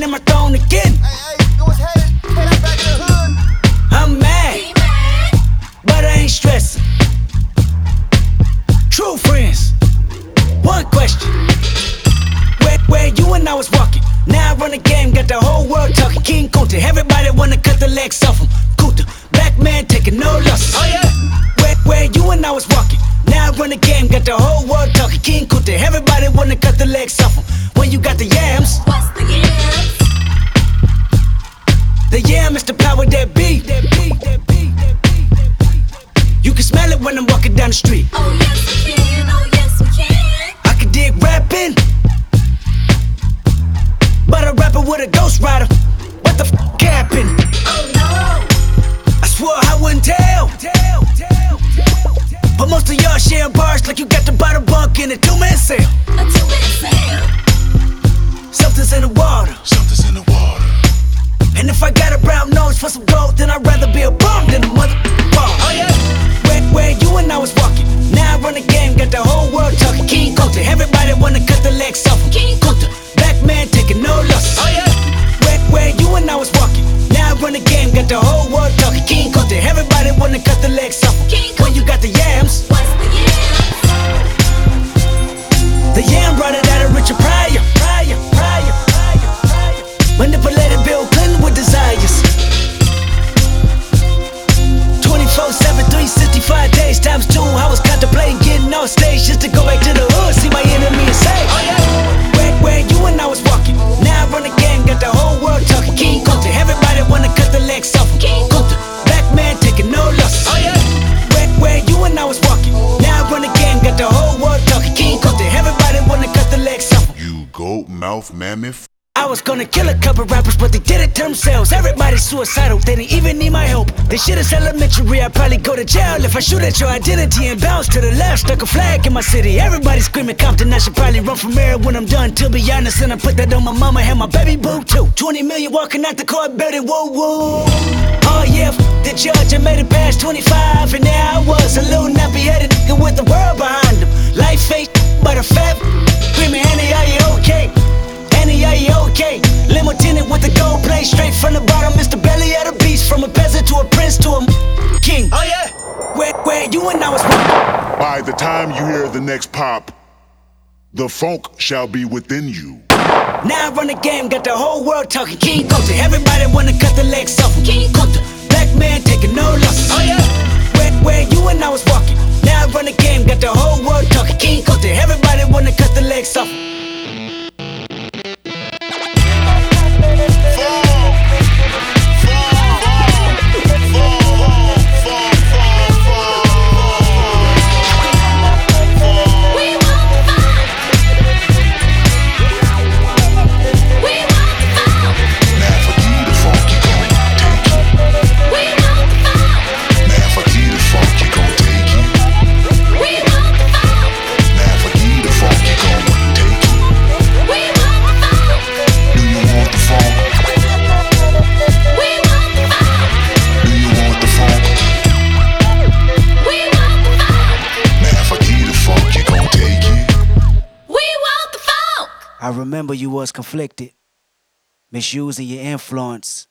in my throne again. Hey, it was headed back in the hood. I'm mad, but I ain't stressing. True friends, one question. Where you and I was walking. Now I run the game, got the whole world talking. King Kunta, everybody wanna cut the legs off him. Kunta, black man taking no losses. Oh yeah. Where you and I was walking. Now I run the game, got the whole world talking. King Kunta, everybody wanna cut the legs off him. When you got the yams. What's the yams? The yam is the power that be. You can smell it when I'm walking down the street. Oh yes we can, oh yes we can. I can dig rapping, but a rapper with a ghost rider. What the f happened? Oh no. I swore I wouldn't tell. But most of y'all sharing bars like you got to buy the bunk in a two-man sale. A two-man sale. Something's in the water. Something's in the water. And if I got a brown nose for some gold, then I'd rather be a bum than a mother bum. Oh yeah. Where you and I was walking. Now I run the game, got the whole world talking. King Kunta, everybody wanna cut the legs off him. King Kunta, black man taking no losses. Oh yeah. Where you and I was walking. Now I run the game, got the whole world talking. King Kunta, everybody wanna cut the legs off him. King When you got the yams. What's the yams? The yam brought it out of Richard Pryor. Manipulated Bill Clinton with desires. 24/7, 365 days times 2. I was contemplating getting off stage just to go back to the hood, see my enemy and say, oh yeah. Where you and I was walking. Now I run the game, got the whole world talking. King Kunta, everybody wanna cut the legs off him. King Kunta, black man taking no losses. Oh yeah. Where you and I was walking. Now I run the game, got the whole world talking. King Kunta, everybody wanna cut the legs off him. You goat mouth mammoth. I was gonna kill a couple rappers, but they did it to themselves. Everybody's suicidal, they didn't even need my help. This shit is elementary, I'd probably go to jail if I shoot at your identity and bounce to the left. Stuck a flag in my city, everybody screaming Compton. I should probably run from mayor when I'm done, to be honest. And I put that on my mama and my baby boo too. 20 million walking out the court, baby, woo woo. Oh yeah, the judge, I made it past 25, and there I was, a little nappy-headed nigga with the world behind him. Life ain't but a fat, screaming, Annie, are you okay? Annie, are you okay? Limo tinted with the gold plate, straight from the bottom. It's the belly of the beast, from a peasant to a prince to a king. Oh yeah. Where you and I was walking. By the time you hear the next pop, the funk shall be within you. Now I run the game, got the whole world talking. King Kunta, everybody wanna cut the legs off him. King Kunta, black man taking no losses. Oh yeah. Where you and I was walking. Now I run the game, got the whole world talking. King Kunta, everybody wanna cut the legs off him. I remember you was conflicted, misusing your influence